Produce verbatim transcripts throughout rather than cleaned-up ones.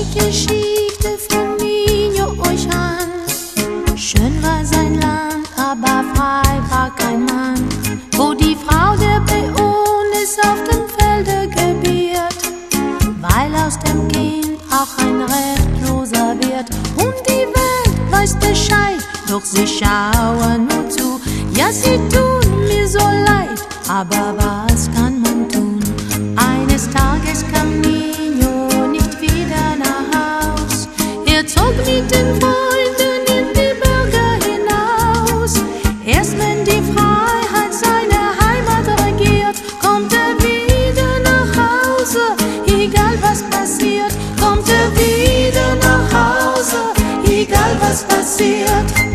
Geschichte von Nino euch an. Schön war sein Land, aber frei war kein Mann. Wo die Frau der Peon ist auf dem Felde gebiert, weil aus dem Kind auch ein Rechtloser wird. Und die Welt weiß Bescheid, doch sie schauen nur zu. Ja, sie tun mir so leid, aber was kann man tun? Eines Tages kam Nino nicht wieder nach Haus. Er zog mit den Freunden in die Berge hinaus. Erst wenn die Freiheit seine Heimat regiert, kommt er wieder nach Hause, egal was passiert. Kommt er wieder nach Hause, egal was passiert.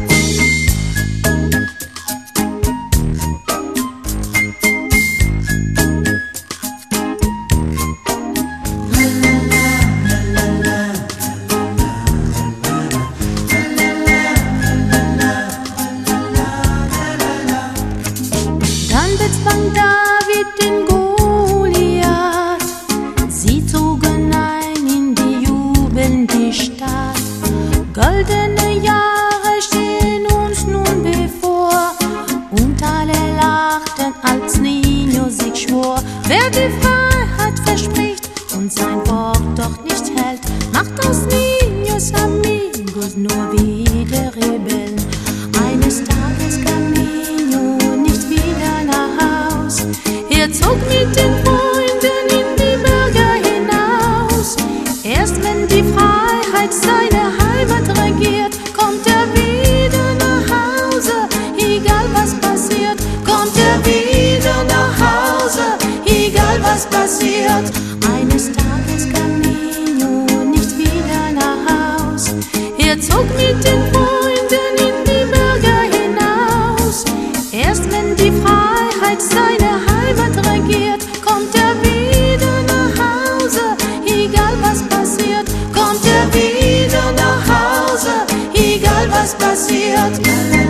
Bezwang David den Goliath. Sie zogen ein in die jubelnde Stadt. Goldene Jahre stehen uns nun bevor, und alle lachten, als Nino sich schwor. Wer die Freiheit verspricht und sein Wort doch nicht hält, macht aus Ninos Amigos nur wieder Rebellen. Eines Tages kam Nino nicht wieder nach Haus. Er zog mit den Freunden in die Berge hinaus. Erst wenn die Freiheit seine Heimat regiert, kommt er wieder nach Hause, egal was passiert. Kommt er wieder nach Hause, egal was passiert. Eines Tages kam Nino nicht wieder nach Haus. Er zog mit den Freunden in die Berge hinaus. Erst wenn die Freiheit seine Heimat regiert, kommt er wieder nach Hause, egal was passiert. Kommt er wieder nach Hause, egal was passiert.